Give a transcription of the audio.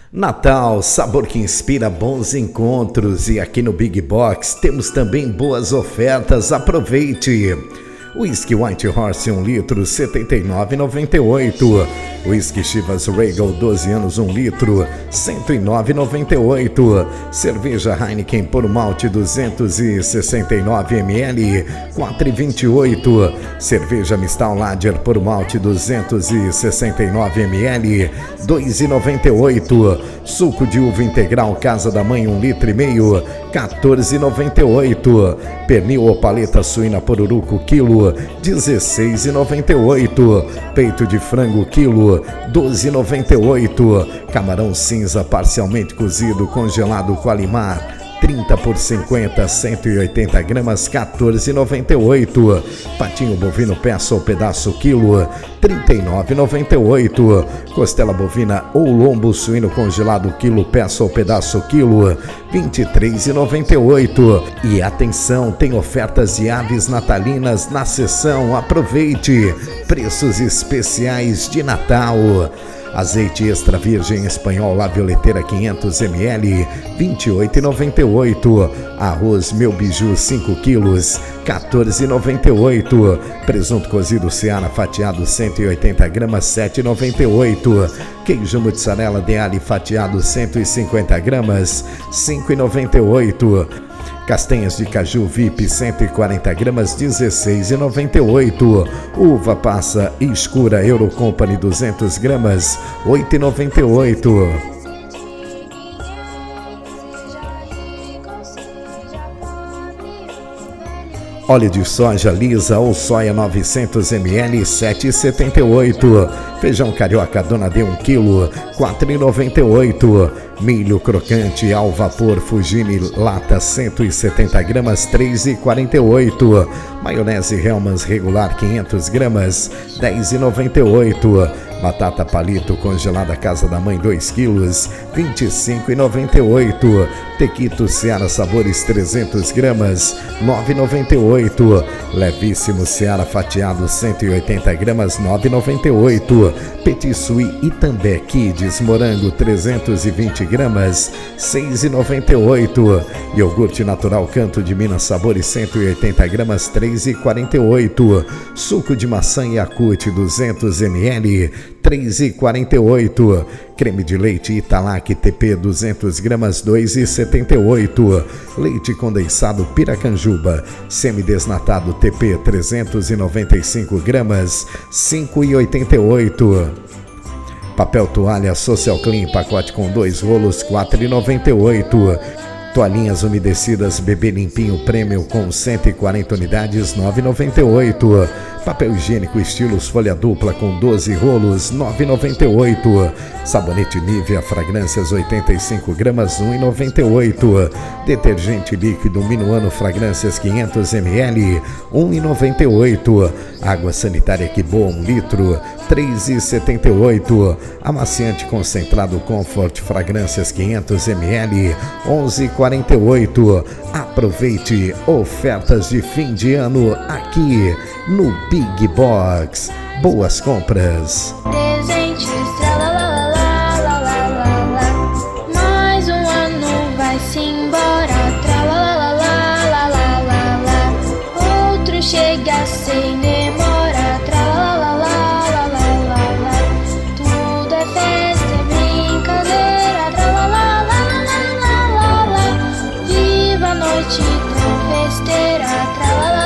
Natal, sabor que inspira bons encontros, e aqui no Big Box temos também boas ofertas, aproveite! Whisky White Horse 1 litro, R$ 79,98. Whisky Chivas Regal 12 anos 1 litro, R$ 109,98. Cerveja Heineken por malte 269 ml, R$ 4,28. Cerveja Mistal Lager por malte 269 ml, R$ 2,98. Suco de uva integral Casa da Mãe 1,5 litro, R$ 14,98. Pernil ou paleta suína Poruruco quilo, R$ 16,98. Peito de frango quilo, R$ 12,98. Camarão cinza parcialmente cozido congelado Qualimar 30 por 50, 180 gramas, R$ 14,98. Patinho bovino peça ou pedaço quilo, R$ 39,98. Costela bovina ou lombo suíno congelado quilo, peça ou pedaço quilo, R$ 23,98. E atenção, tem ofertas de aves natalinas na seção, aproveite! Preços especiais de Natal. Azeite extra virgem espanhol La Violeteira 500 ml, R$ 28,98. Arroz Meu Biju 5 quilos, R$ 14,98. Presunto cozido Seara fatiado 180 gramas, R$ 7,98. Queijo mozzarella de alho fatiado 150 gramas, R$ 5,98. Castanhas de caju VIP 140 gramas, R$ 16,98. Uva passa escura Euro Company 200 gramas, R$ 8,98. Óleo de soja lisa ou soia 900 ml, R$ 7,78. Feijão carioca Dona D 1 kg, R$ 4,98. Milho crocante ao vapor Fugini lata 170 gramas, R$ 3,48. Maionese Hellmann's regular 500 gramas, R$ 10,98. Batata palito congelada Casa da Mãe 2 quilos, R$ 25,98. Tequito Seara Sabores 300 gramas, R$ 9,98. Levíssimo Seara fatiado 180 gramas, R$ 9,98. Petit Suisse Itambé Kids morango 320 gramas, R$ 6,98. Iogurte natural Canto de Minas Sabores 180 gramas, R$ 3,48. Suco de maçã Yakult 200 ml, R$ 3,48. Creme de leite Italac TP 200 gramas, R$ 2,78. Leite condensado Piracanjuba semidesnatado TP 395 gramas, R$ 5,88. Papel toalha Social Clean pacote com 2 rolos, R$ 4,98. Toalhinhas umedecidas Bebê Limpinho Premium com 140 unidades, R$ 9,98. Papel higiênico estilos folha dupla com 12 rolos, R$ 9,98. Sabonete Nivea fragrâncias 85 gramas, R$ 1,98. Detergente líquido Minuano fragrâncias 500 ml, R$ 1,98. Água sanitária Que Boa 1 litro, R$ 3,78. Amaciante concentrado Comfort fragrâncias 500 ml, R$ 11,48. Aproveite ofertas de fim de ano aqui no Big Box. Boas compras. Presentes, mais um ano vai-se embora, outro chega sem demora, tudo é festa, é brincadeira, viva a noite tão festeira,